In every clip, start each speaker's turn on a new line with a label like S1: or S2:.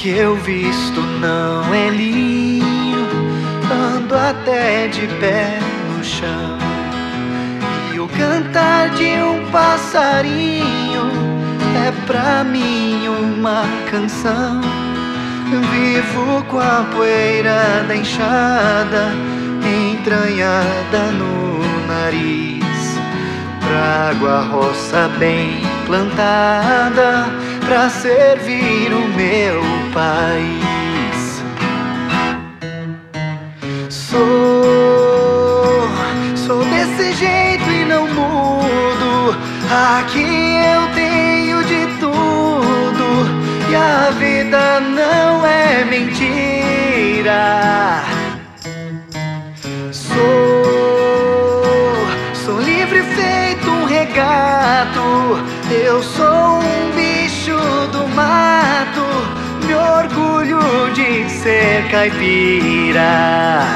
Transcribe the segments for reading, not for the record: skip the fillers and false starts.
S1: que eu visto não é linho, ando até de pé no chão. E o cantar de um passarinho é pra mim uma canção. Vivo com a poeira da enxada entranhada no nariz. Trago a roça bem plantada pra servir o meu país. Sou desse jeito e não mudo. Aqui eu tenho de tudo e a vida não é mentira. Sou livre feito um regato. Eu sou um bicho do mato, me orgulho de ser caipira.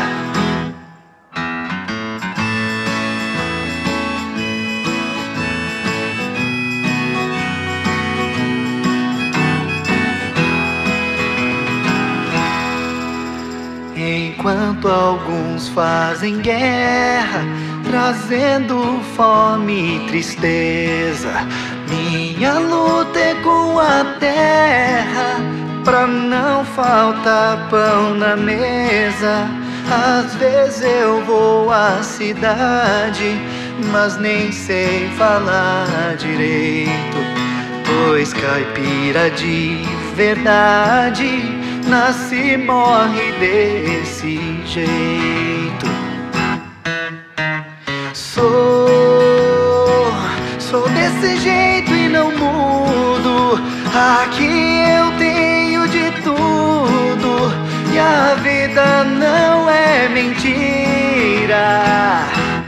S1: Enquanto alguns fazem guerra, trazendo fome e tristeza, minha luta é com a terra, pra não faltar pão na mesa. Às vezes eu vou à cidade, mas nem sei falar direito, pois caipira de verdade nasce e morre desse jeito. Sou desse jeito e não mudo. Aqui eu tenho de tudo e a vida não é mentira.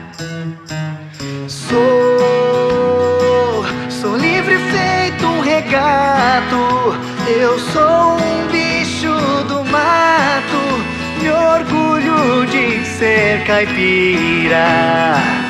S1: Sou livre feito um regato. Eu sou um bicho do mato, me orgulho de ser caipira.